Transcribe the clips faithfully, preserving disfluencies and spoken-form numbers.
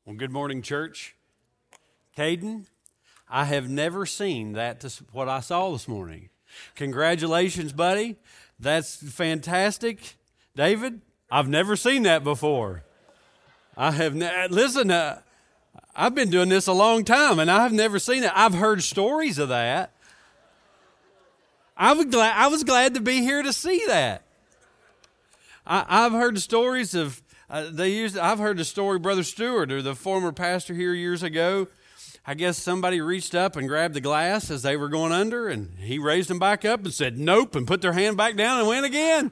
Well, good morning, church. Caden, I have never seen that, to what I saw this morning. Congratulations, buddy. That's fantastic. David, I've never seen that before. I have, ne- listen, uh, I've been doing this a long time, and I've never seen it. I've heard stories of that. I was glad, I was glad to be here to see that. I, I've heard stories of Uh, they used. I've heard the story, Brother Stewart, or the former pastor here years ago. I guess somebody reached up and grabbed the glass as they were going under, and he raised them back up and said, "Nope," and put their hand back down and went again.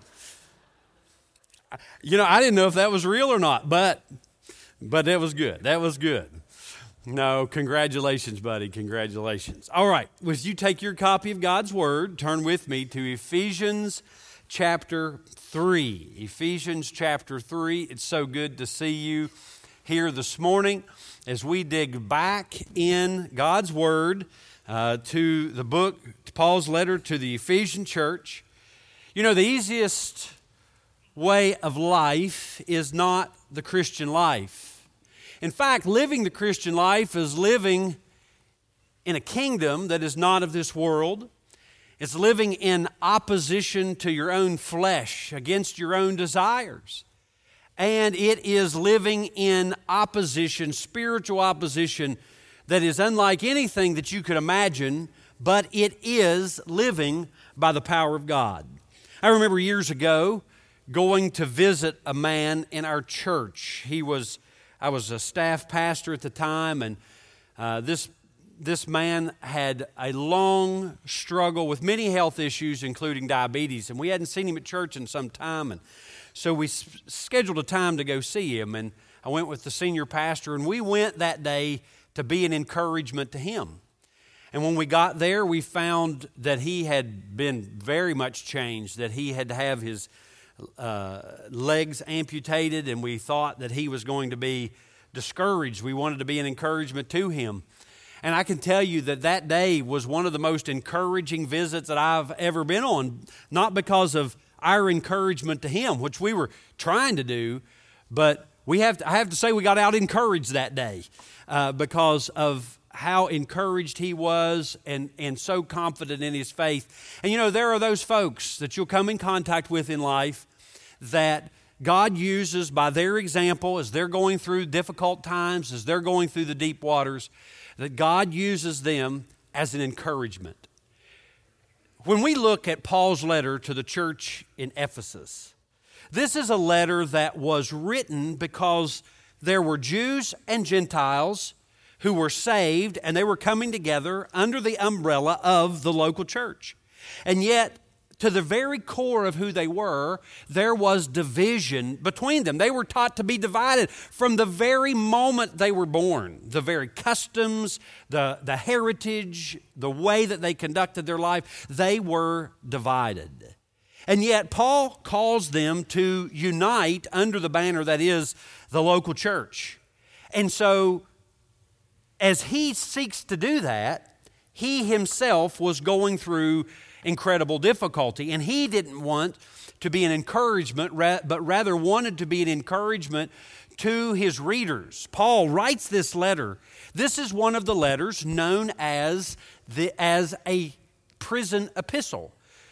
You know, I didn't know if that was real or not, but but that was good. That was good. No, congratulations, buddy. Congratulations. All right, as you take your copy of God's Word, turn with me to Ephesians chapter three. Ephesians chapter three. It's so good to see you here this morning as we dig back in God's Word uh, to the book, to Paul's letter to the Ephesian church. You know, the easiest way of life is not the Christian life. In fact, living the Christian life is living in a kingdom that is not of this world. It's living in opposition to your own flesh, against your own desires. And it is living in opposition, spiritual opposition, that is unlike anything that you could imagine, but it is living by the power of God. I remember years ago going to visit a man in our church. He was, I was a staff pastor at the time, and uh, this This man had a long struggle with many health issues, including diabetes, and we hadn't seen him at church in some time, and so we s- scheduled a time to go see him, and I went with the senior pastor, and we went that day to be an encouragement to him. And when we got there, we found that he had been very much changed, that he had to have his uh, legs amputated, and we thought that he was going to be discouraged. We wanted to be an encouragement to him. And I can tell you that that day was one of the most encouraging visits that I've ever been on, not because of our encouragement to him, which we were trying to do, but we have to, I have to say we got out encouraged that day uh, because of how encouraged he was and, and so confident in his faith. And you know, there are those folks that you'll come in contact with in life that God uses by their example as they're going through difficult times, as they're going through the deep waters, that God uses them as an encouragement. When we look at Paul's letter to the church in Ephesus, this is a letter that was written because there were Jews and Gentiles who were saved, and they were coming together under the umbrella of the local church. And yet, to the very core of who they were, there was division between them. They were taught to be divided from the very moment they were born. The very customs, the, the heritage, the way that they conducted their life, they were divided. And yet Paul calls them to unite under the banner that is the local church. And so as he seeks to do that, he himself was going through incredible difficulty. And he didn't want to be an encouragement, but rather wanted to be an encouragement to his readers. Paul writes this letter. This is one of the letters known as the as a prison epistle.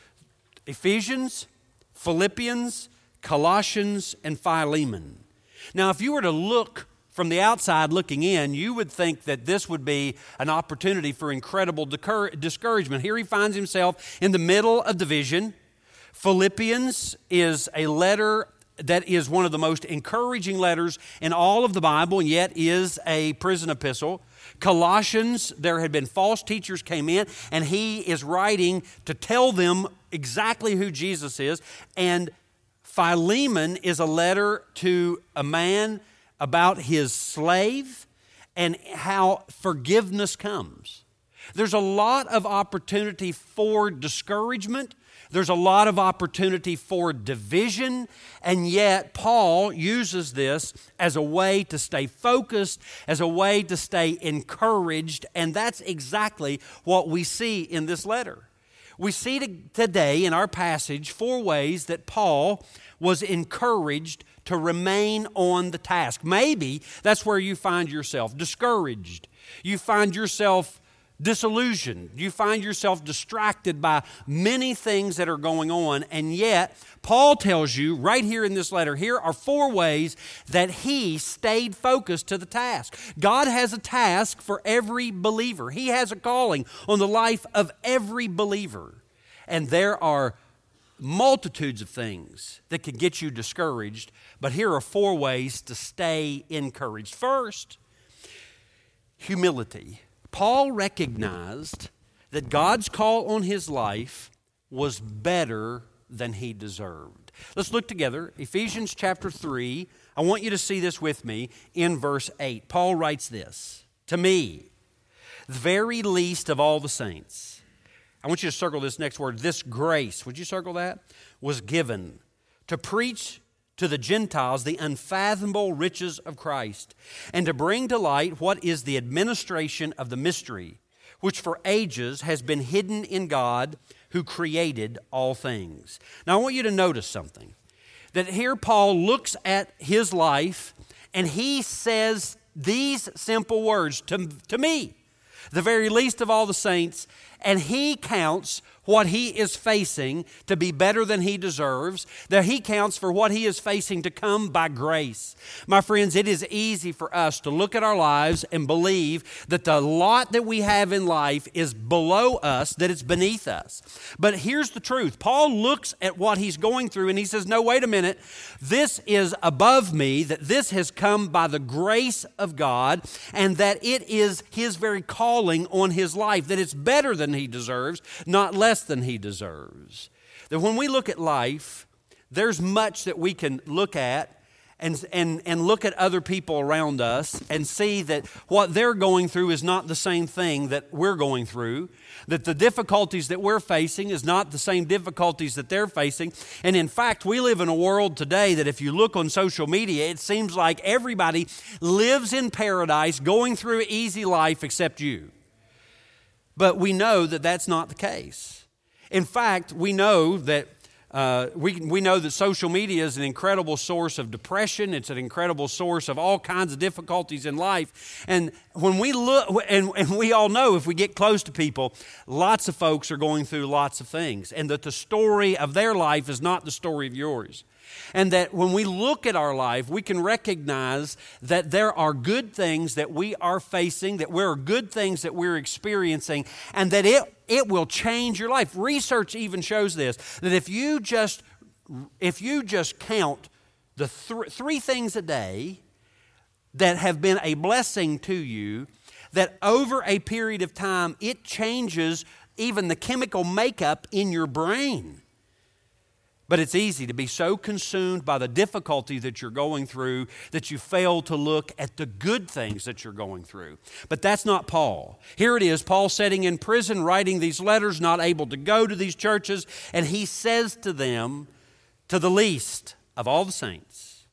Ephesians, Philippians, Colossians, and Philemon. Now, if you were to look from the outside looking in, you would think that this would be an opportunity for incredible discouragement. Here he finds himself in the middle of division. Philippians is a letter that is one of the most encouraging letters in all of the Bible, and yet is a prison epistle. Colossians, there had been false teachers came in, and he is writing to tell them exactly who Jesus is. And Philemon is a letter to a man about his slave and how forgiveness comes. There's a lot of opportunity for discouragement. There's a lot of opportunity for division, and yet Paul uses this as a way to stay focused, as a way to stay encouraged, and that's exactly what we see in this letter. We see today in our passage four ways that Paul was encouraged to remain on the task. Maybe that's where you find yourself discouraged. You find yourself disillusioned. You find yourself distracted by many things that are going on. And yet, Paul tells you right here in this letter, here are four ways that he stayed focused to the task. God has a task for every believer. He has a calling on the life of every believer. And there are multitudes of things that can get you discouraged, but here are four ways to stay encouraged. First, humility. Paul recognized that God's call on his life was better than he deserved. Let's look together. Ephesians chapter three. I want you to see this with me in verse eight. Paul writes this, "To me, the very least of all the saints," I want you to circle this next word, "this grace," would you circle that? "Was given to preach to the Gentiles the unfathomable riches of Christ, and to bring to light what is the administration of the mystery, which for ages has been hidden in God who created all things." Now I want you to notice something, that here Paul looks at his life and he says these simple words, to, to me, the very least of all the saints, and he counts what he is facing to be better than he deserves, that he counts for what he is facing to come by grace. My friends, it is easy for us to look at our lives and believe that the lot that we have in life is below us, that it's beneath us. But here's the truth. Paul looks at what he's going through and he says, no, wait a minute. This is above me, that this has come by the grace of God, and that it is his very calling on his life, that it's better than he deserves, not less than he deserves. That when we look at life, there's much that we can look at and, and, and look at other people around us and see that what they're going through is not the same thing that we're going through, that the difficulties that we're facing is not the same difficulties that they're facing. And in fact, we live in a world today that if you look on social media, it seems like everybody lives in paradise, going through an easy life except you. But we know that that's not the case. In fact, we know that uh, we we know that social media is an incredible source of depression. It's an incredible source of all kinds of difficulties in life. And when we look, and, and we all know if we get close to people, lots of folks are going through lots of things, and that the story of their life is not the story of yours. And that when we look at our life, we can recognize that there are good things that we are facing, that there are good things that we're experiencing, and that it, it will change your life. Research even shows this, that if you just, if you just count the th- three things a day that have been a blessing to you, that over a period of time, it changes even the chemical makeup in your brain. But it's easy to be so consumed by the difficulty that you're going through that you fail to look at the good things that you're going through. But that's not Paul. Here it is, Paul sitting in prison, writing these letters, not able to go to these churches, and he says to them, to the least of all the saints,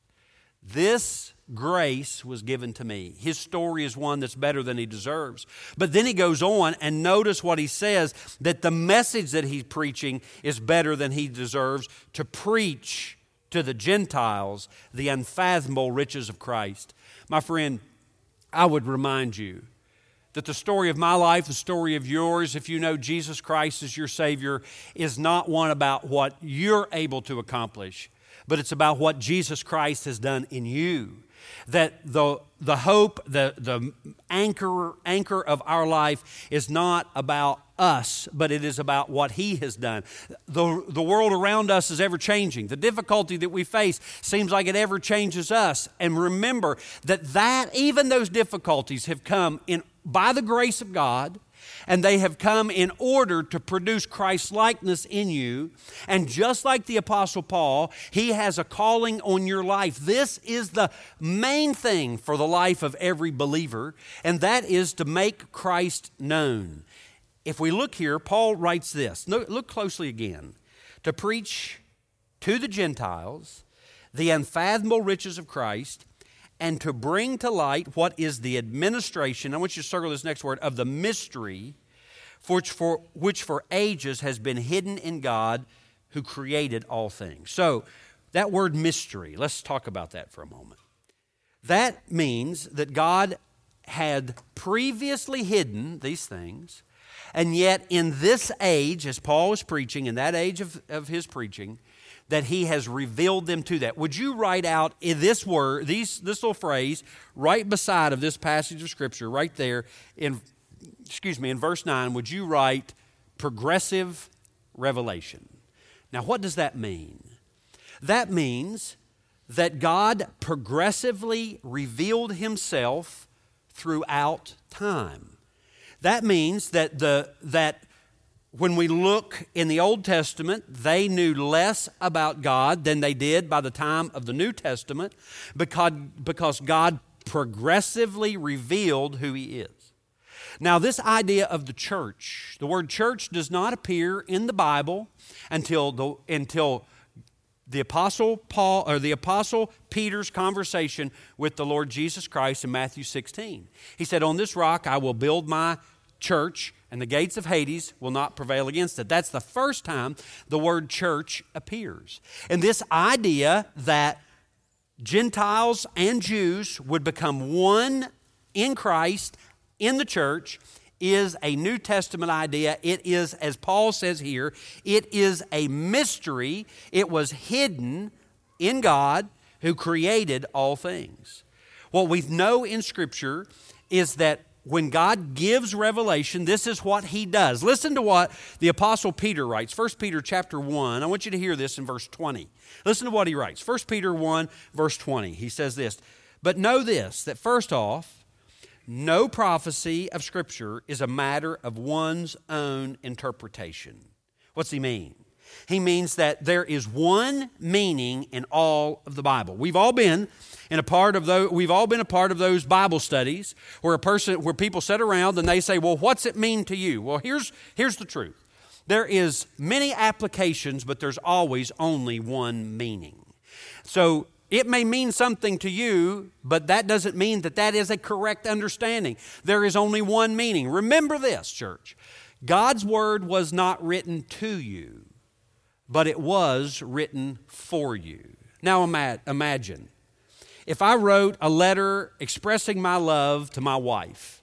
"This grace was given to me." His story is one that's better than he deserves. But then he goes on, and notice what he says, that the message that he's preaching is better than he deserves, to preach to the Gentiles the unfathomable riches of Christ. My friend, I would remind you that the story of my life, the story of yours, if you know Jesus Christ as your Savior, is not one about what you're able to accomplish, but it's about what Jesus Christ has done in you. That the the hope, the, the anchor, anchor of our life is not about us, but it is about what He has done. The, the world around us is ever changing. The difficulty that we face seems like it ever changes us. And remember that, that even those difficulties have come in by the grace of God, and they have come in order to produce Christ's likeness in you. And just like the Apostle Paul, he has a calling on your life. This is the main thing for the life of every believer, and that is to make Christ known. If we look here, Paul writes this. Look closely again. To preach to the Gentiles the unfathomable riches of Christ, and to bring to light what is the administration, I want you to circle this next word, of the mystery for which, for which for ages has been hidden in God who created all things. So that word mystery, let's talk about that for a moment. That means that God had previously hidden these things, and yet in this age, as Paul was preaching, in that age of, of his preaching, that he has revealed them to that. Would you write out in this word, these, this little phrase, right beside of this passage of Scripture, right there, in, excuse me, in verse nine, would you write progressive revelation? Now, what does that mean? That means that God progressively revealed himself throughout time. That means that the that when we look in the Old Testament, they knew less about God than they did by the time of the New Testament because, because God progressively revealed who he is. Now, this idea of the church, the word church does not appear in the Bible until the, until the Apostle Paul or the Apostle Peter's conversation with the Lord Jesus Christ in Matthew sixteen. He said, "On this rock I will build my church, and the gates of Hades will not prevail against it." That's the first time the word church appears. And this idea that Gentiles and Jews would become one in Christ in the church is a New Testament idea. It is, as Paul says here, it is a mystery. It was hidden in God who created all things. What we know in Scripture is that when God gives revelation, this is what he does. Listen to what the Apostle Peter writes. First Peter chapter one. I want you to hear this in verse twenty. Listen to what he writes. First Peter one, verse twenty. He says this, "But know this, that first off, no prophecy of Scripture is a matter of one's own interpretation." What's he mean? He means that there is one meaning in all of the Bible. We've all been in a part of those, we've all been a part of those Bible studies where a person, where people sit around and they say, "Well, what's it mean to you?" Well, here's here's the truth. There is many applications, but there's always only one meaning. So it may mean something to you, but that doesn't mean that that is a correct understanding. There is only one meaning. Remember this, church. God's word was not written to you, but it was written for you. Now ima- imagine if I wrote a letter expressing my love to my wife,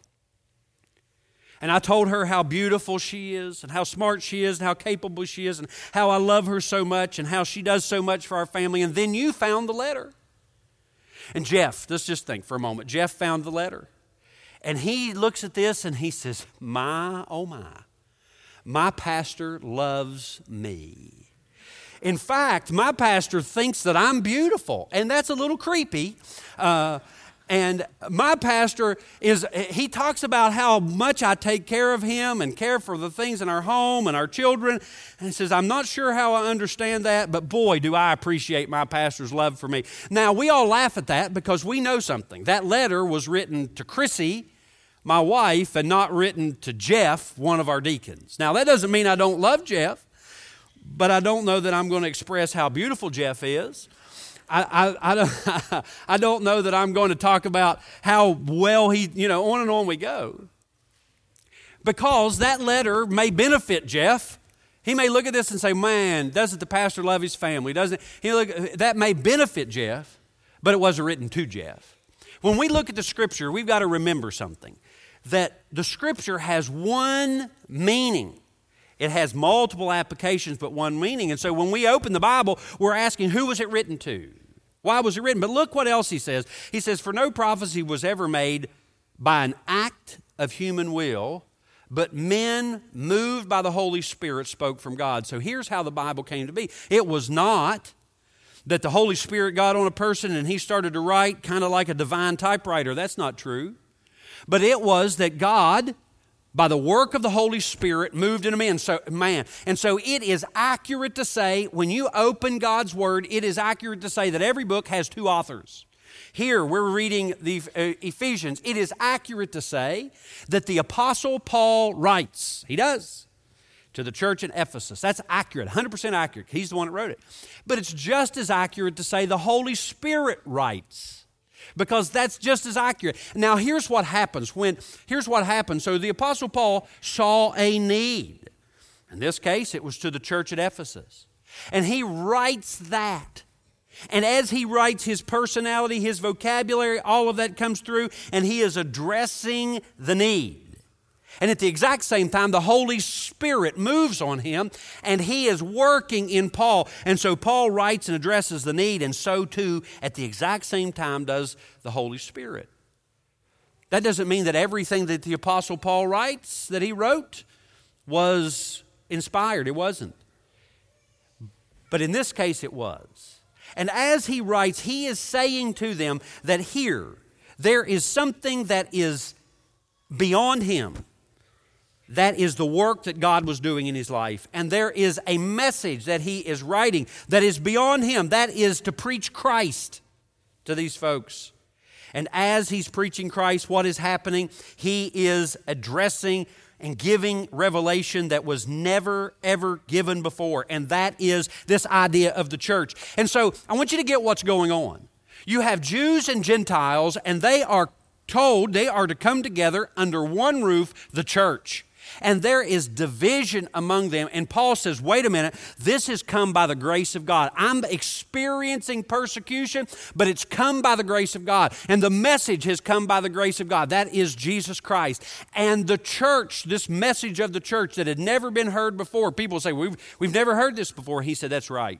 and I told her how beautiful she is, and how smart she is, and how capable she is, and how I love her so much, and how she does so much for our family, and then you found the letter. And Jeff, let's just think for a moment. Jeff found the letter, and he looks at this and he says, "My, oh my, my pastor loves me. In fact, my pastor thinks that I'm beautiful," and that's a little creepy. Uh, and my pastor is, he talks about how much I take care of him and care for the things in our home and our children. And he says, "I'm not sure how I understand that, but boy, do I appreciate my pastor's love for me." Now, we all laugh at that because we know something. That letter was written to Chrissy, my wife, and not written to Jeff, one of our deacons. Now, that doesn't mean I don't love Jeff, but I don't know that I'm going to express how beautiful Jeff is. I, I, I, don't, I don't know that I'm going to talk about how well he, you know, on and on we go. Because that letter may benefit Jeff. He may look at this and say, "Man, doesn't the pastor love his family? Doesn't he look?" That may benefit Jeff, but it wasn't written to Jeff. When we look at the Scripture, we've got to remember something. That the Scripture has one meaning. It has multiple applications, but one meaning. And so when we open the Bible, we're asking, who was it written to? Why was it written? But look what else he says. He says, "For no prophecy was ever made by an act of human will, but men moved by the Holy Spirit spoke from God." So here's how the Bible came to be. It was not that the Holy Spirit got on a person and he started to write kind of like a divine typewriter. That's not true. But it was that God, by the work of the Holy Spirit, moved in a man. So, man. And so it is accurate to say, when you open God's Word, it is accurate to say that every book has two authors. Here, we're reading the uh, Ephesians. It is accurate to say that the Apostle Paul writes. He does. To the church in Ephesus. That's accurate, one hundred percent accurate. He's the one that wrote it. But it's just as accurate to say the Holy Spirit writes. Because that's just as accurate. Now, here's what happens when, here's what happens. So the Apostle Paul saw a need. In this case, it was to the church at Ephesus. And he writes that. And as he writes, his personality, his vocabulary, all of that comes through, and he is addressing the need. And at the exact same time, the Holy Spirit moves on him, and he is working in Paul. And so Paul writes and addresses the need, and so too, at the exact same time, does the Holy Spirit. That doesn't mean that everything that the Apostle Paul writes, that he wrote, was inspired. It wasn't. But in this case, it was. And as he writes, he is saying to them that here, there is something that is beyond him. That is the work that God was doing in his life. And there is a message that he is writing that is beyond him. That is to preach Christ to these folks. And as he's preaching Christ, what is happening? He is addressing and giving revelation that was never, ever given before. And that is this idea of the church. And so I want you to get what's going on. You have Jews and Gentiles, and they are told they are to come together under one roof, the church. And there is division among them. And Paul says, wait a minute, this has come by the grace of God. I'm experiencing persecution, but it's come by the grace of God. And the message has come by the grace of God. That is Jesus Christ. And the church, this message of the church that had never been heard before, people say, we've, we've never heard this before. He said, that's right.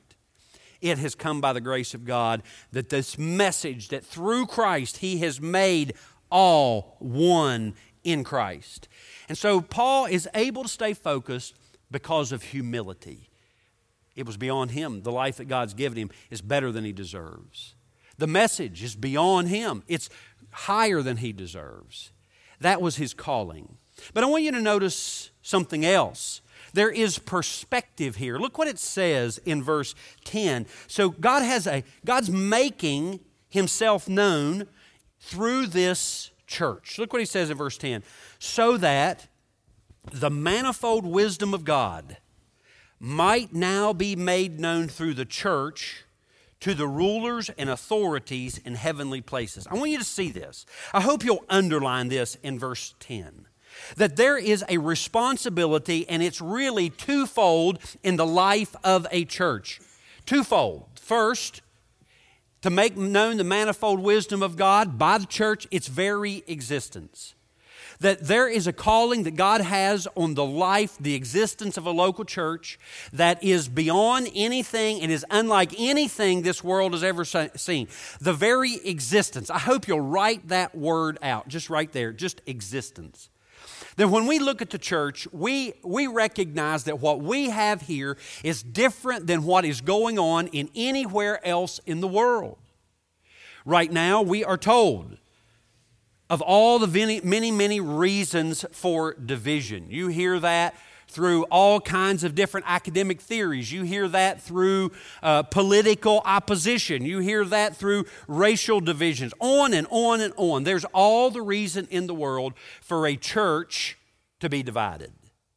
It has come by the grace of God, that this message, that through Christ, he has made all one in Christ. And so Paul is able to stay focused because of humility. It was beyond him. The life that God's given him is better than he deserves. The message is beyond him. It's higher than he deserves. That was his calling. But I want you to notice something else. There is perspective here. Look what it says in verse ten. So God has a God's making himself known through this church. Look what he says in verse ten. So that the manifold wisdom of God might now be made known through the church to the rulers and authorities in heavenly places. I want you to see this. I hope you'll underline this in verse ten. That there is a responsibility, and it's really twofold in the life of a church. Twofold. First, to make known the manifold wisdom of God by the church, its very existence. That there is a calling that God has on the life, the existence of a local church that is beyond anything and is unlike anything this world has ever seen. The very existence. I hope you'll write that word out, just right there, just existence. That when we look at the church, we, we recognize that what we have here is different than what is going on in anywhere else in the world. Right now, we are told of all the many, many, many reasons for division. You hear that through all kinds of different academic theories. You hear that through uh, political opposition. You hear that through racial divisions. On and on and on. There's all the reason in the world for a church to be divided.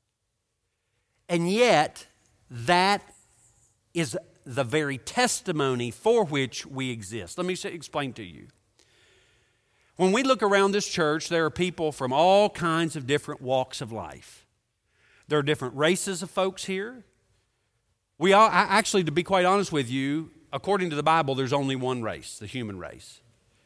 And yet, that is the very testimony for which we exist. Let me say, explain to you. When we look around this church, there are people from all kinds of different walks of life. There are different races of folks here. We all, actually, to be quite honest with you, according to the Bible, there's only one race, the human race.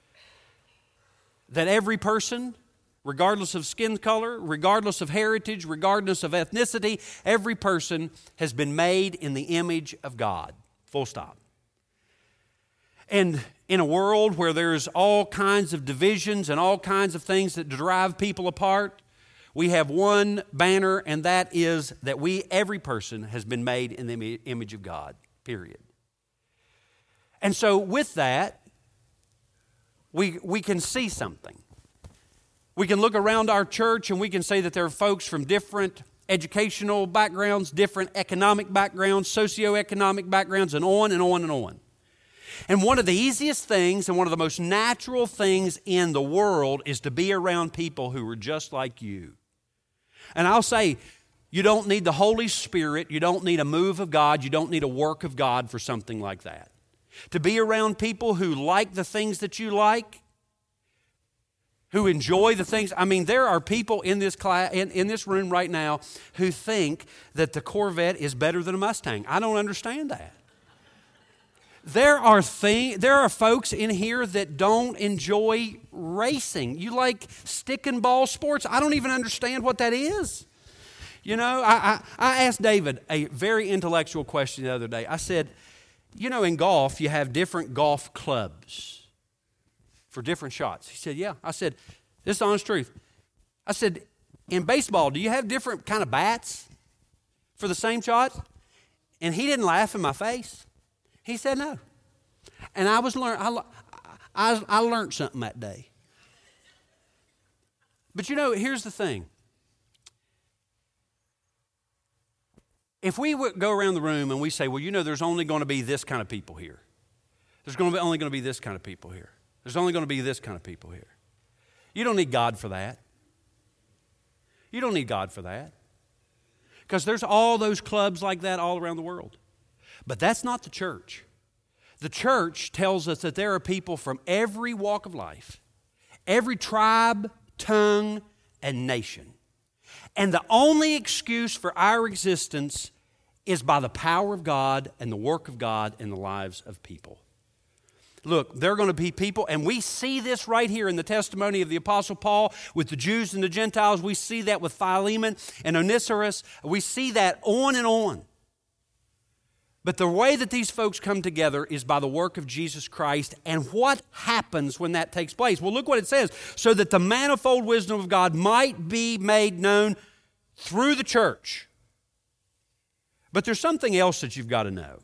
That every person, regardless of skin color, regardless of heritage, regardless of ethnicity, every person has been made in the image of God. Full stop. And in a world where there's all kinds of divisions and all kinds of things that drive people apart, we have one banner, and that is that we, every person, has been made in the image of God, period. And so with that, we, we can see something. We can look around our church and we can say that there are folks from different educational backgrounds, different economic backgrounds, socioeconomic backgrounds, and on and on and on. And one of the easiest things and one of the most natural things in the world is to be around people who are just like you. And I'll say, you don't need the Holy Spirit, you don't need a move of God, you don't need a work of God for something like that. To be around people who like the things that you like, who enjoy the things. I mean, there are people in this class, in, in this room right now who think that the Corvette is better than a Mustang. I don't understand that. There are thing, there are folks in here that don't enjoy racing. You like stick and ball sports. I don't even understand what that is. You know, I, I, I asked David a very intellectual question the other day. I said, you know, in golf, you have different golf clubs for different shots. He said, yeah. I said, this is the honest truth. I said, in baseball, do you have different kind of bats for the same shot? And he didn't laugh in my face. He said no. And I was learn I, I, I learned something that day. But you know, here's the thing. If we would go around the room and we say, well, you know, there's only going to be this kind of people here. There's going to be only going to be this kind of people here. There's only going to be this kind of people here. You don't need God for that. You don't need God for that. Because there's all those clubs like that all around the world. But that's not the church. The church tells us that there are people from every walk of life, every tribe, tongue, and nation. And the only excuse for our existence is by the power of God and the work of God in the lives of people. Look, there are going to be people, and we see this right here in the testimony of the Apostle Paul with the Jews and the Gentiles. We see that with Philemon and Onesimus. We see that on and on. But the way that these folks come together is by the work of Jesus Christ. And what happens when that takes place? Well, look what it says. So that the manifold wisdom of God might be made known through the church. But there's something else that you've got to know.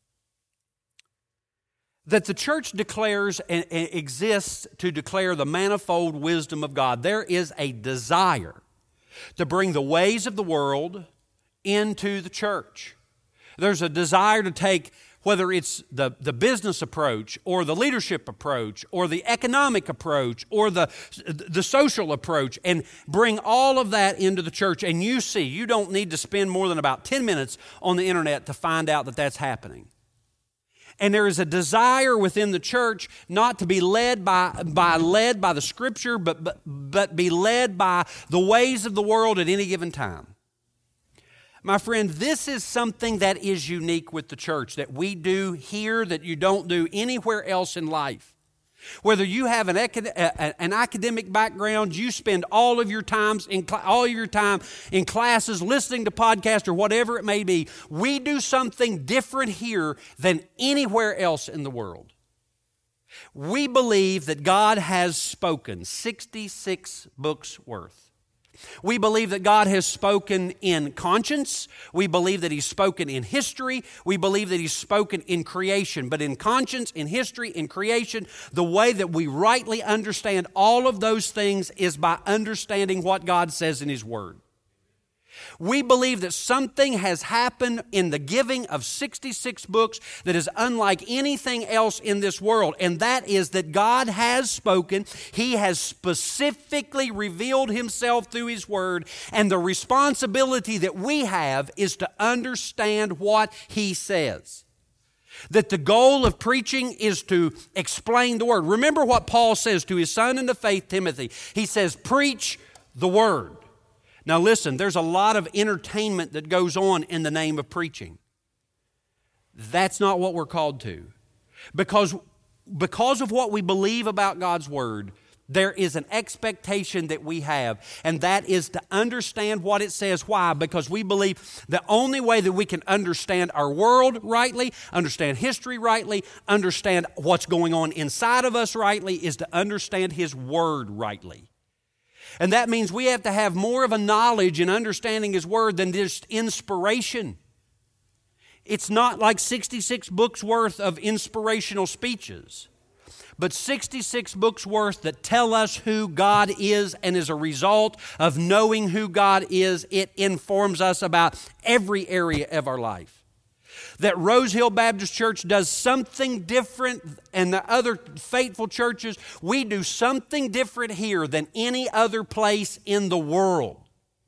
That the church declares and exists to declare the manifold wisdom of God. There is a desire to bring the ways of the world into the church. There's a desire to take, whether it's the, the business approach or the leadership approach or the economic approach or the, the social approach, and bring all of that into the church. And you see, you don't need to spend more than about ten minutes on the internet to find out that that's happening. And there is a desire within the church not to be led by, by led by the Scripture, but, but, but be led by the ways of the world at any given time. My friend, this is something that is unique with the church, that we do here that you don't do anywhere else in life. Whether you have an, an academic background, you spend all of your times in all of your time in classes, listening to podcasts or whatever it may be, we do something different here than anywhere else in the world. We believe that God has spoken sixty-six books worth. We believe that God has spoken in conscience. We believe that He's spoken in history. We believe that He's spoken in creation. But in conscience, in history, in creation, the way that we rightly understand all of those things is by understanding what God says in His Word. We believe that something has happened in the giving of sixty-six books that is unlike anything else in this world, and that is that God has spoken. He has specifically revealed Himself through His Word, and the responsibility that we have is to understand what He says. That the goal of preaching is to explain the Word. Remember what Paul says to his son in the faith, Timothy. He says, preach the Word. Now listen, there's a lot of entertainment that goes on in the name of preaching. That's not what we're called to. Because, because of what we believe about God's Word, there is an expectation that we have, and that is to understand what it says. Why? Because we believe the only way that we can understand our world rightly, understand history rightly, understand what's going on inside of us rightly, is to understand His Word rightly. And that means we have to have more of a knowledge and understanding His Word than just inspiration. It's not like sixty-six books worth of inspirational speeches, but sixty-six books worth that tell us who God is, and as a result of knowing who God is, it informs us about every area of our life. That Rose Hill Baptist Church does something different, and the other faithful churches, we do something different here than any other place in the world.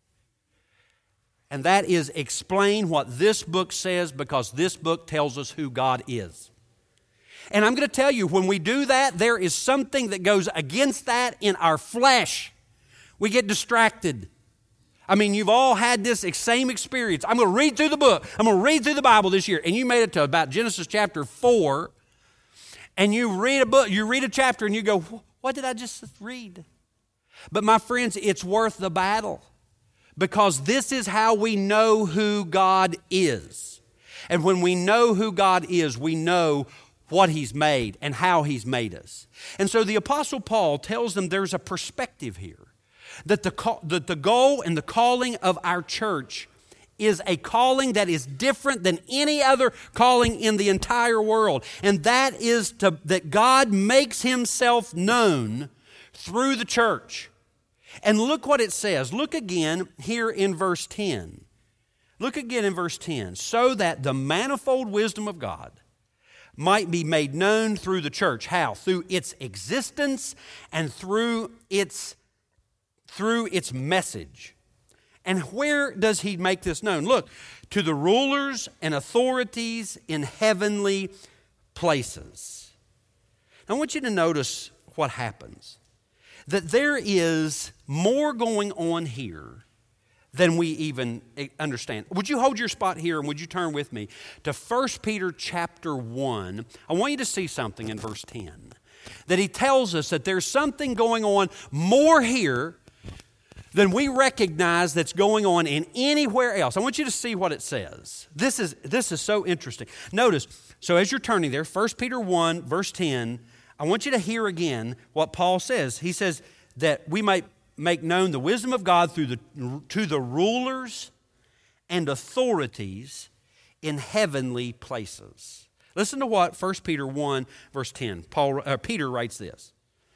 And that is explain what this book says, because this book tells us who God is. And I'm going to tell you, when we do that, there is something that goes against that in our flesh. We get distracted. I mean, you've all had this same experience. I'm going to read through the book. I'm going to read through the Bible this year. And you made it to about Genesis chapter four, And you read a book, you read a chapter and you go, what did I just read? But my friends, it's worth the battle, because this is how we know who God is. And when we know who God is, we know what He's made and how He's made us. And so the Apostle Paul tells them there's a perspective here, that the, that the goal and the calling of our church is a calling that is different than any other calling in the entire world. And that is to, that God makes Himself known through the church. And look what it says. Look again here in verse ten. Look again in verse ten. So that the manifold wisdom of God might be made known through the church. How? Through its existence and through its, through its message. And where does He make this known? Look, to the rulers and authorities in heavenly places. I want you to notice what happens. That there is more going on here than we even understand. Would you hold your spot here and would you turn with me to First Peter chapter one? I want you to see something in verse ten. That he tells us that there's something going on more here than we recognize that's going on in anywhere else. I want you to see what it says. This is, this is so interesting. Notice, so as you're turning there, First Peter one, verse ten, I want you to hear again what Paul says. He says that we might make known the wisdom of God through the, to the rulers and authorities in heavenly places. Listen to what First Peter one, verse ten, Paul, uh, Peter writes this.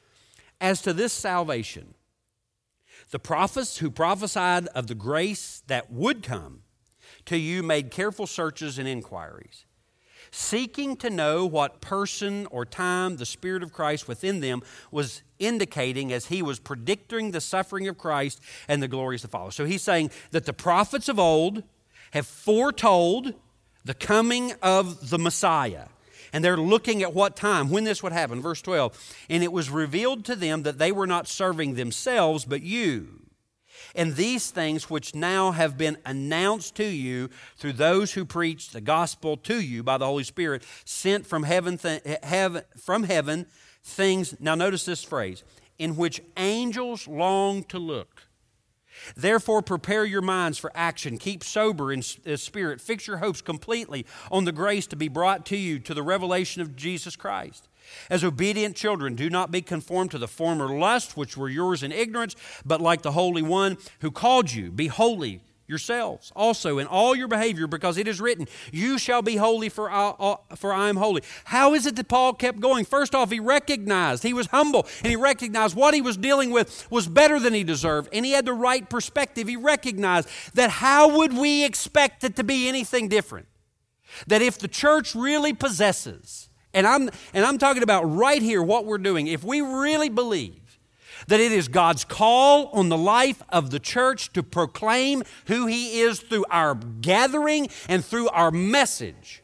As to this salvation, the prophets who prophesied of the grace that would come to you made careful searches and inquiries, seeking to know what person or time the Spirit of Christ within them was indicating as He was predicting the suffering of Christ and the glories to follow. So he's saying that the prophets of old have foretold the coming of the Messiah. And they're looking at what time, when this would happen. Verse twelve, and it was revealed to them that they were not serving themselves, but you. And these things which now have been announced to you through those who preach the gospel to you by the Holy Spirit, sent from heaven, th- heaven, from heaven things, now notice this phrase, in which angels long to look. Therefore, prepare your minds for action. Keep sober in spirit. Fix your hopes completely on the grace to be brought to you to the revelation of Jesus Christ. As obedient children, do not be conformed to the former lusts which were yours in ignorance, but like the Holy One who called you, be holy yourselves also in all your behavior, because it is written, you shall be holy for I, for I am holy. How is it that Paul kept going? First off, he recognized, he was humble, and he recognized what he was dealing with was better than he deserved, and he had the right perspective. He recognized that how would we expect it to be anything different? That if the church really possesses, and I'm, and I'm talking about right here what we're doing, if we really believe that it is God's call on the life of the church to proclaim who He is through our gathering and through our message,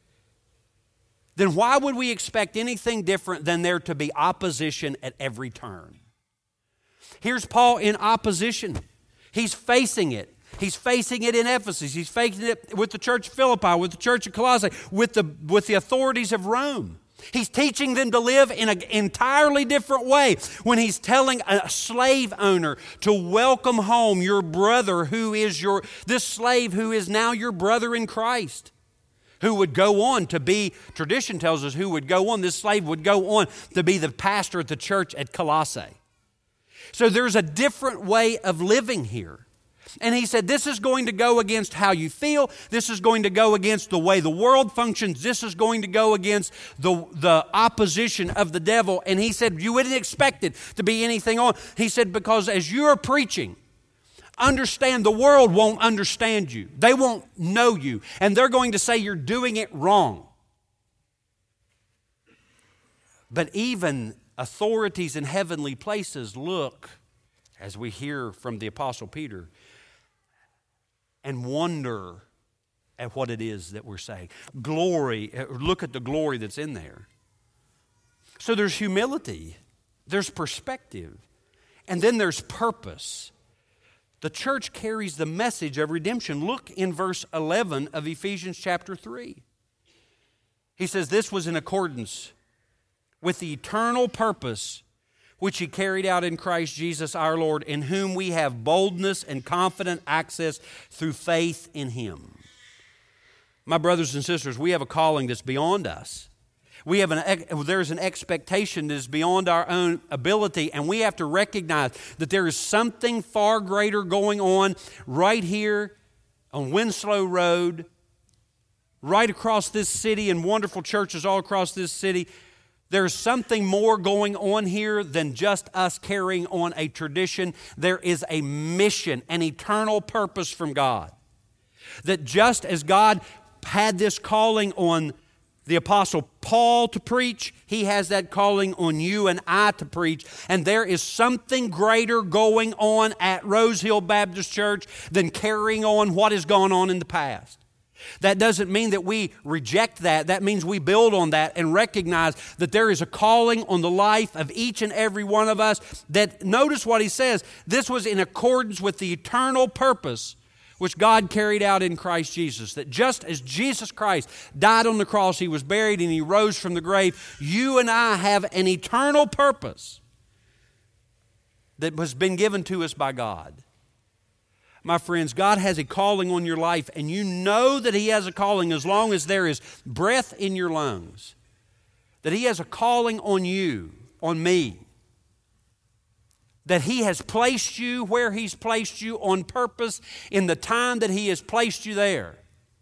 then why would we expect anything different than there to be opposition at every turn? Here's Paul in opposition. He's facing it. He's facing it in Ephesus. He's facing it with the church of Philippi, with the church of Colossae, with the, with the authorities of Rome. He's teaching them to live in an entirely different way when he's telling a slave owner to welcome home your brother who is your, this slave who is now your brother in Christ, who would go on to be, tradition tells us who would go on, this slave would go on to be the pastor at the church at Colossae. So there's a different way of living here. And he said, this is going to go against how you feel. This is going to go against the way the world functions. This is going to go against the, the opposition of the devil. And he said, you wouldn't expect it to be anything on. He said, because as you're preaching, understand the world won't understand you. They won't know you. And they're going to say you're doing it wrong. But even authorities in heavenly places look, as we hear from the Apostle Peter, and wonder at what it is that we're saying. Glory, look at the glory that's in there. So there's humility, there's perspective, and then there's purpose. The church carries the message of redemption. Look in verse eleven of Ephesians chapter three. He says this was in accordance with the eternal purpose which he carried out in Christ Jesus our Lord, in whom we have boldness and confident access through faith in him. My brothers and sisters, we have a calling that's beyond us. We have an, there's an expectation that is beyond our own ability, and we have to recognize that there is something far greater going on right here on Winslow Road, right across this city, and wonderful churches all across this city. There's something more going on here than just us carrying on a tradition. There is a mission, an eternal purpose from God. That just as God had this calling on the Apostle Paul to preach, he has that calling on you and I to preach. And there is something greater going on at Rose Hill Baptist Church than carrying on what has gone on in the past. That doesn't mean that we reject that. That means we build on that and recognize that there is a calling on the life of each and every one of us. That, notice what he says, this was in accordance with the eternal purpose which God carried out in Christ Jesus. That just as Jesus Christ died on the cross, he was buried and he rose from the grave, you and I have an eternal purpose that has been given to us by God. My friends, God has a calling on your life, and you know that he has a calling as long as there is breath in your lungs. That he has a calling on you, on me. That he has placed you where he's placed you on purpose in the time that he has placed you there.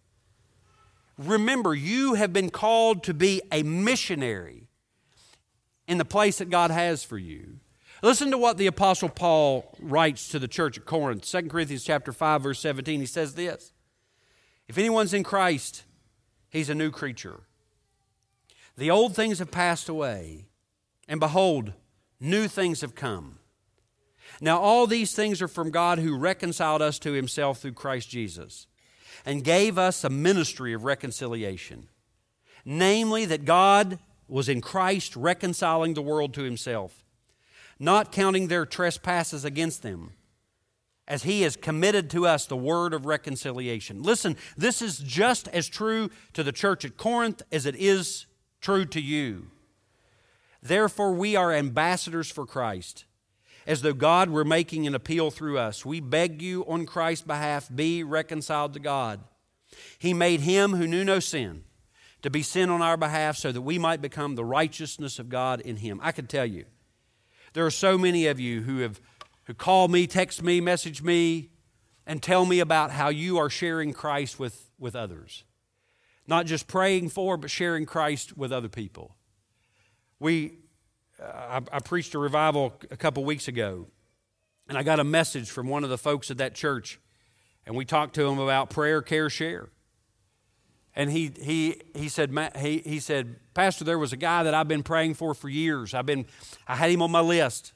Remember, you have been called to be a missionary in the place that God has for you. Listen to what the Apostle Paul writes to the church at Corinth. Second Corinthians chapter five, verse seventeen. He says this, if anyone's in Christ, he's a new creature. The old things have passed away, and behold, new things have come. Now all these things are from God, who reconciled us to himself through Christ Jesus, and gave us a ministry of reconciliation. Namely, that God was in Christ reconciling the world to himself, not counting their trespasses against them, as he has committed to us the word of reconciliation. Listen, this is just as true to the church at Corinth as it is true to you. Therefore, we are ambassadors for Christ, as though God were making an appeal through us. We beg you on Christ's behalf, be reconciled to God. He made him who knew no sin to be sin on our behalf, so that we might become the righteousness of God in him. I can tell you, there are so many of you who have who call me, text me, message me, and tell me about how you are sharing Christ with, with others. Not just praying for, but sharing Christ with other people. We, uh, I, I preached a revival a couple weeks ago, and I got a message from one of the folks at that church, and we talked to him about prayer, care, share. And he he he said he he said, Pastor, there was a guy that I've been praying for for years. I've been I had him on my list.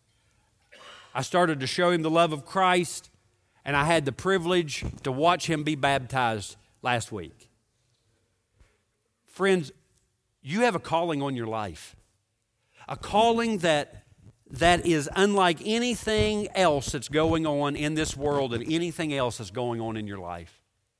I started to show him the love of Christ, and I had the privilege to watch him be baptized last week. Friends, you have a calling on your life, a calling that that is unlike anything else that's going on in this world and anything else that's going on in your life.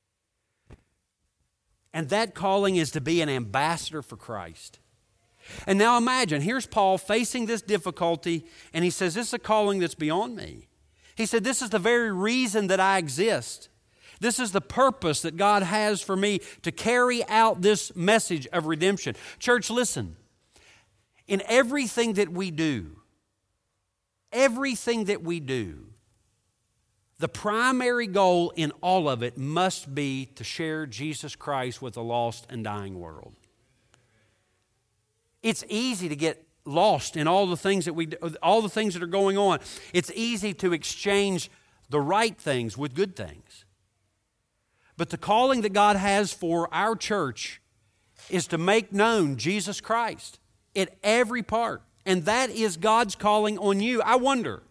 And that calling is to be an ambassador for Christ. And now imagine, here's Paul facing this difficulty, and he says, this is a calling that's beyond me. He said, this is the very reason that I exist. This is the purpose that God has for me to carry out this message of redemption. Church, listen. In everything that we do, everything that we do, the primary goal in all of it must be to share Jesus Christ with a lost and dying world. It's easy to get lost in all the things that we do, all the things that are going on. It's easy to exchange the right things with good things. But the calling that God has for our church is to make known Jesus Christ in every part. And that is God's calling on you. I wonder,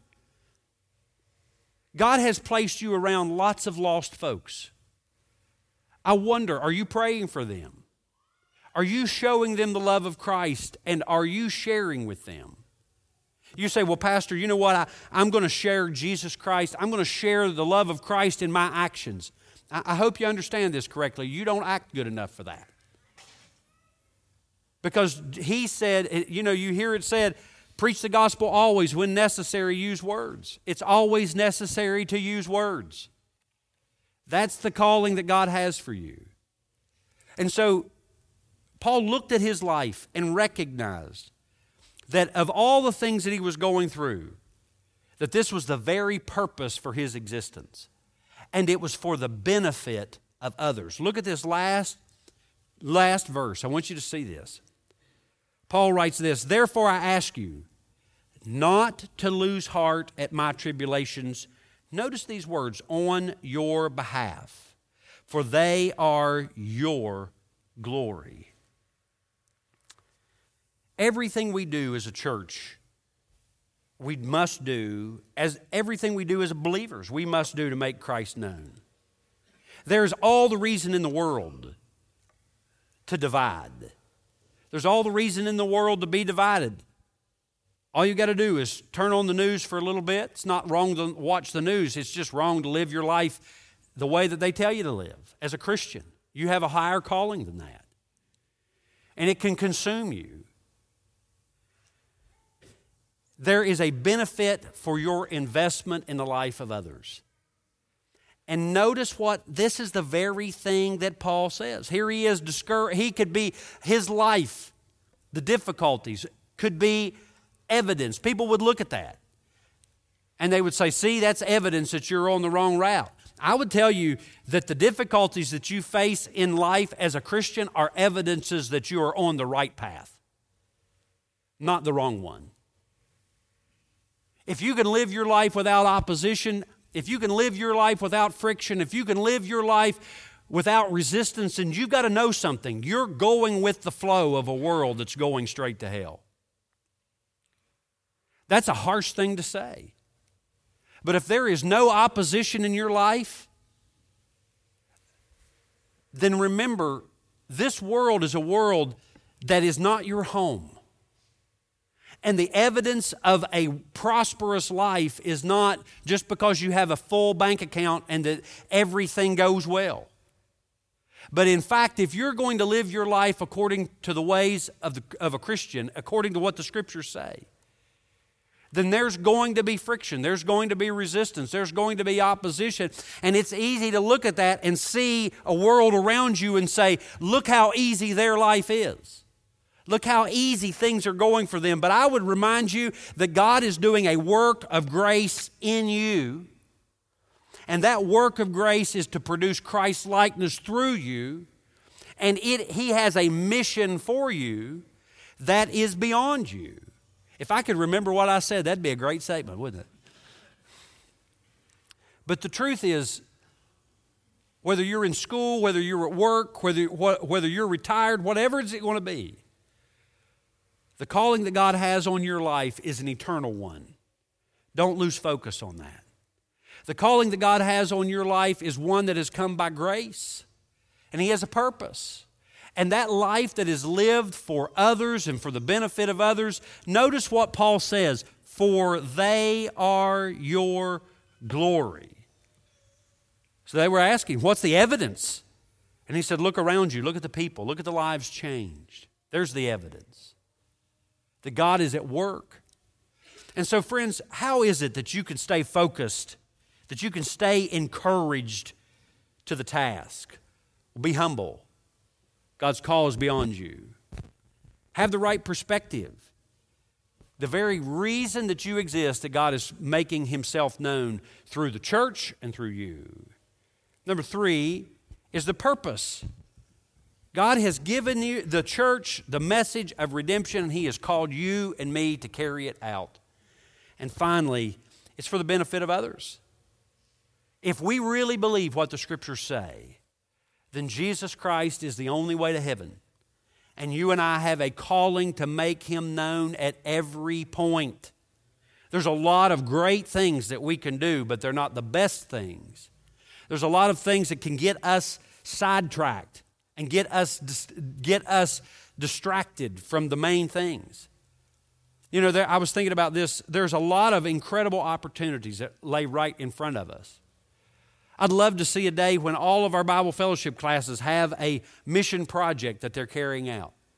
God has placed you around lots of lost folks. I wonder, are you praying for them? Are you showing them the love of Christ, and are you sharing with them? You say, well, Pastor, you know what? I, I'm going to share Jesus Christ. I'm going to share the love of Christ in my actions. I, I hope you understand this correctly. You don't act good enough for that. Because he said, you know, you hear it said, preach the gospel always, when necessary, use words. It's always necessary to use words. That's the calling that God has for you. And so Paul looked at his life and recognized that of all the things that he was going through, that this was the very purpose for his existence. And it was for the benefit of others. Look at this last, last verse. I want you to see this. Paul writes this, therefore I ask you not to lose heart at my tribulations. Notice these words, on your behalf, for they are your glory. Everything we do as a church, we must do, as everything we do as believers, we must do to make Christ known. There's all the reason in the world to divide. There's all the reason in the world to be divided. All you got to do is turn on the news for a little bit. It's not wrong to watch the news. It's just wrong to live your life the way that they tell you to live. As a Christian, you have a higher calling than that. And it can consume you. There is a benefit for your investment in the life of others. And notice what, this is the very thing that Paul says. Here he is discouraged. He could be, his life, the difficulties could be evidence. People would look at that and they would say, see, that's evidence that you're on the wrong route. I would tell you that the difficulties that you face in life as a Christian are evidences that you are on the right path, not the wrong one. If you can live your life without opposition, if you can live your life without friction, if you can live your life without resistance, then you've got to know something. You're going with the flow of a world that's going straight to hell. That's a harsh thing to say. But if there is no opposition in your life, then remember, this world is a world that is not your home. And the evidence of a prosperous life is not just because you have a full bank account and that everything goes well. But in fact, if you're going to live your life according to the ways of, the, of a Christian, according to what the Scriptures say, then there's going to be friction, there's going to be resistance, there's going to be opposition. And it's easy to look at that and see a world around you and say, look how easy their life is. Look how easy things are going for them. But I would remind you that God is doing a work of grace in you. And that work of grace is to produce Christ's likeness through you. And it, He has a mission for you that is beyond you. If I could remember what I said, that'd be a great statement, wouldn't it? But the truth is, whether you're in school, whether you're at work, whether, whether you're retired, whatever it's going to be, the calling that God has on your life is an eternal one. Don't lose focus on that. The calling that God has on your life is one that has come by grace, and He has a purpose. And that life that is lived for others and for the benefit of others, notice what Paul says, for they are your glory. So they were asking, what's the evidence? And he said, look around you, look at the people, look at the lives changed. There's the evidence that God is at work. And so, friends, how is it that you can stay focused, that you can stay encouraged to the task? Well, be humble. God's call is beyond you. Have the right perspective. The very reason that you exist, that God is making Himself known through the church and through you. Number three is the purpose. God has given you, the church, the message of redemption, and He has called you and me to carry it out. And finally, it's for the benefit of others. If we really believe what the Scriptures say, then Jesus Christ is the only way to heaven. And you and I have a calling to make Him known at every point. There's a lot of great things that we can do, but they're not the best things. There's a lot of things that can get us sidetracked and get us, get us distracted from the main things. You know, there, I was thinking about this. There's a lot of incredible opportunities that lay right in front of us. I'd love to see a day when all of our Bible fellowship classes have a mission project that they're carrying out.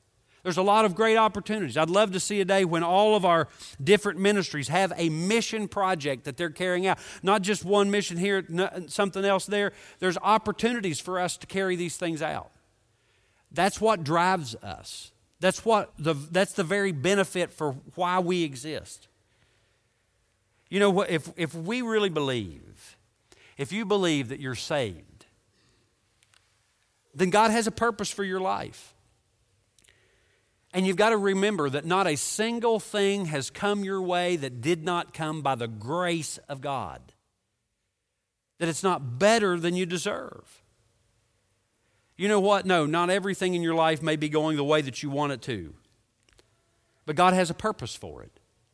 There's a lot of great opportunities. I'd love to see a day when all of our different ministries have a mission project that they're carrying out. Not just one mission here, something else there. There's opportunities for us to carry these things out. That's what drives us. That's what the that's the very benefit for why we exist. You know what? If if we really believe, if you believe that you're saved, then God has a purpose for your life. And you've got to remember that not a single thing has come your way that did not come by the grace of God. That it's not better than you deserve. You know what? No, not everything in your life may be going the way that you want it to. But God has a purpose for it.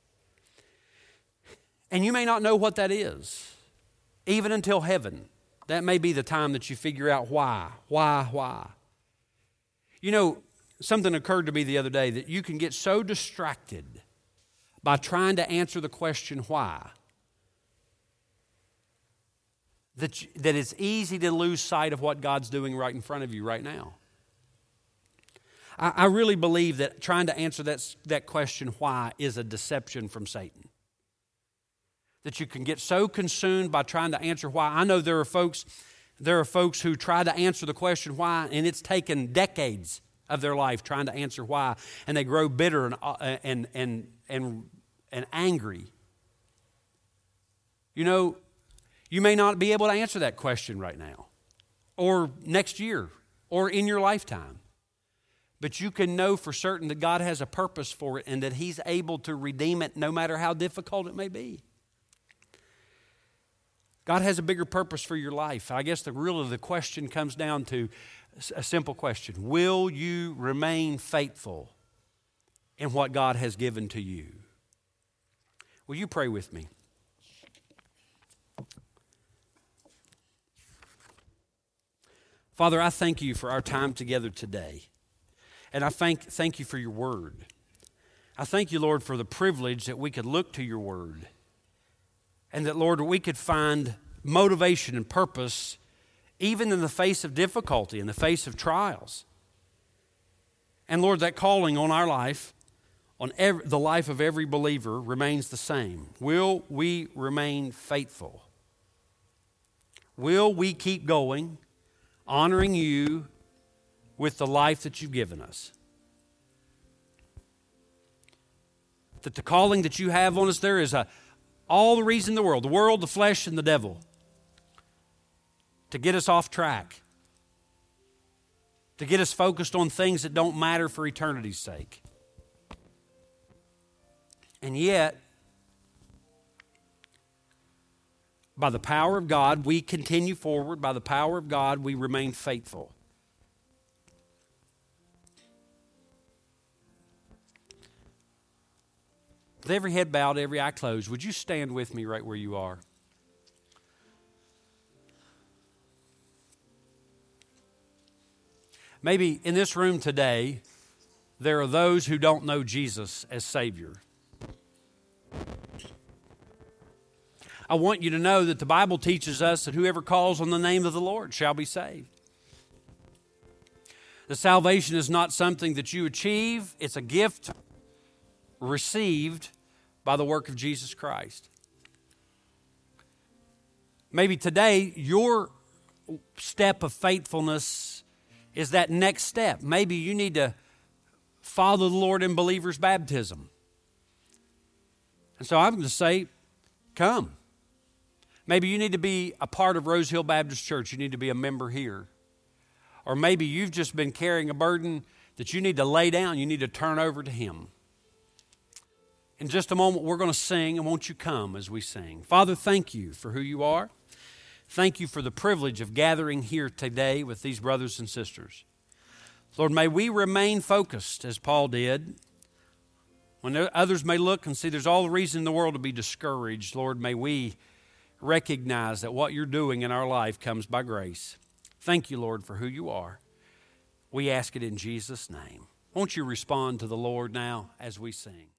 And you may not know what that is, even until heaven. That may be the time that you figure out why, why, why. You know, something occurred to me the other day that you can get so distracted by trying to answer the question why that, you, that it's easy to lose sight of what God's doing right in front of you right now. I, I really believe that trying to answer that, that question why is a deception from Satan. That you can get so consumed by trying to answer why. I know there are folks, there are folks who try to answer the question why, and it's taken decades of their life trying to answer why, and they grow bitter and and and and, and angry. You know, you may not be able to answer that question right now, or next year, or in your lifetime. But you can know for certain that God has a purpose for it and that He's able to redeem it no matter how difficult it may be. God has a bigger purpose for your life. I guess the real of the question comes down to a simple question. Will you remain faithful in what God has given to you? Will you pray with me? Father, I thank you for our time together today. And I thank, thank you for your word. I thank you, Lord, for the privilege that we could look to your word. And that, Lord, we could find motivation and purpose even in the face of difficulty, in the face of trials. And Lord, that calling on our life, on every, the life of every believer remains the same. Will we remain faithful? Will we keep going, honoring you with the life that you've given us? That the calling that you have on us, there is a, all the reason in the world, the world, the flesh, and the devil, to get us off track, to get us focused on things that don't matter for eternity's sake. And yet, by the power of God, we continue forward. By the power of God, we remain faithful. With every head bowed, every eye closed, would you stand with me right where you are? Maybe in this room today, there are those who don't know Jesus as Savior. I want you to know that the Bible teaches us that whoever calls on the name of the Lord shall be saved. The salvation is not something that you achieve. It's a gift received by the work of Jesus Christ. Maybe today your step of faithfulness is that next step. Maybe you need to follow the Lord in believer's baptism. And so I'm going to say, come. Maybe you need to be a part of Rose Hill Baptist Church. You need to be a member here. Or maybe you've just been carrying a burden that you need to lay down. You need to turn over to Him. In just a moment, we're going to sing, and won't you come as we sing? Father, thank you for who you are. Thank you for the privilege of gathering here today with these brothers and sisters. Lord, may we remain focused as Paul did. When others may look and see there's all the reason in the world to be discouraged, Lord, may we recognize that what you're doing in our life comes by grace. Thank you, Lord, for who you are. We ask it in Jesus' name. Won't you respond to the Lord now as we sing?